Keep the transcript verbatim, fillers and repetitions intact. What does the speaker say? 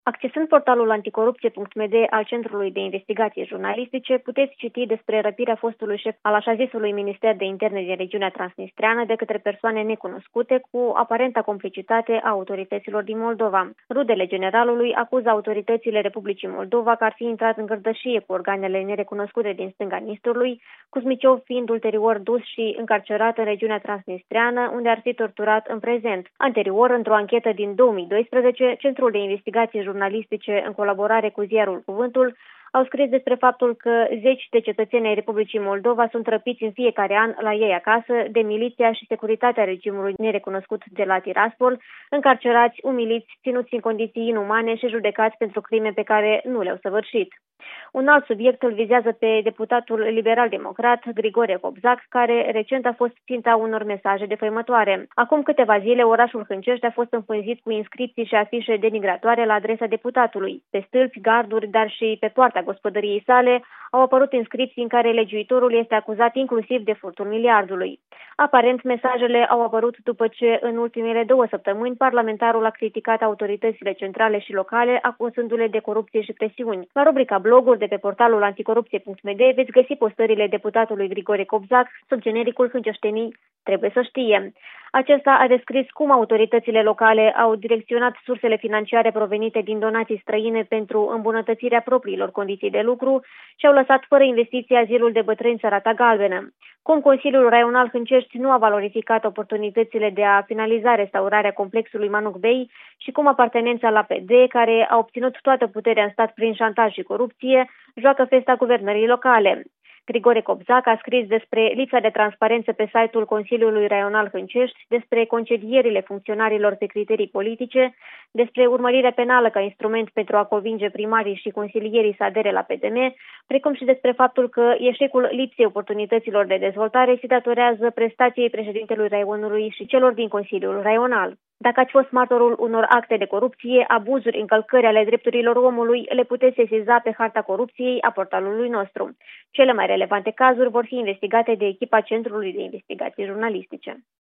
Accesând portalul anticorupție punct m d al Centrului de Investigații Jurnalistice, puteți citi despre răpirea fostului șef al așa zisului Minister de Interne din regiunea transnistreană de către persoane necunoscute cu aparenta complicitate a autorităților din Moldova. Rudele generalului acuză autoritățile Republicii Moldova că ar fi intrat în gărdășie cu organele nerecunoscute din stânga Nistrului, Cuzmiciov fiind ulterior dus și încarcerat în regiunea transnistreană, unde ar fi torturat în prezent. Anterior, într-o anchetă din două mii doisprezece, Centrul de Investigații Jurnalistice, în colaborare cu ziarul Cuvântul, au scris despre faptul că zeci de cetățeni ai Republicii Moldova sunt răpiți în fiecare an la ei acasă de miliția și securitatea regimului nerecunoscut de la Tiraspol, încarcerați, umiliți, ținuți în condiții inumane și judecați pentru crime pe care nu le-au săvârșit. Un alt subiect îl vizează pe deputatul liberal-democrat Grigore Cobzac, care recent a fost ținta unor mesaje defăimătoare. Acum câteva zile, orașul Hâncești a fost înfânzit cu inscripții și afișe denigratoare la adresa deputatului. Pe stâlpi, garduri, dar și pe poarta gospodăriei sale au apărut inscripții în care legiuitorul este acuzat inclusiv de furtul miliardului. Aparent, mesajele au apărut după ce, în ultimele două săptămâni, parlamentarul a criticat autoritățile centrale și locale, acuzându-le de corupție și presiuni. La rubrica bloguri de pe portalul anticorupție punct m d veți găsi postările deputatului Grigore Cobzac sub genericul Hânceștenii trebuie să știe. Acesta a descris cum autoritățile locale au direcționat sursele financiare provenite din donații străine pentru îmbunătățirea propriilor condiții de lucru și au lăsat fără investiții azilul de bătrâni Sărata Galbenă. Cum Consiliul Raional Hâncești nu a valorificat oportunitățile de a finaliza restaurarea complexului Manuc Bey și cum apartenența la P D, care a obținut toată puterea în stat prin șantaj și corupție, joacă festa guvernării locale. Grigore Cobzac a scris despre lipsa de transparență pe site-ul Consiliului Raional Hâncești, despre concedierile funcționarilor pe criterii politice, despre urmărirea penală ca instrument pentru a convinge primarii și consilierii să adere la P D M, precum și despre faptul că eșecul lipsei oportunităților de dezvoltare se datorează prestației președintelui Raionului și celor din Consiliul Raional. Dacă ați fost martorul unor acte de corupție, abuzuri, încălcări ale drepturilor omului, le puteți sesiza pe harta corupției a portalului nostru. Cele mai relevante cazuri vor fi investigate de echipa Centrului de Investigații Jurnalistice.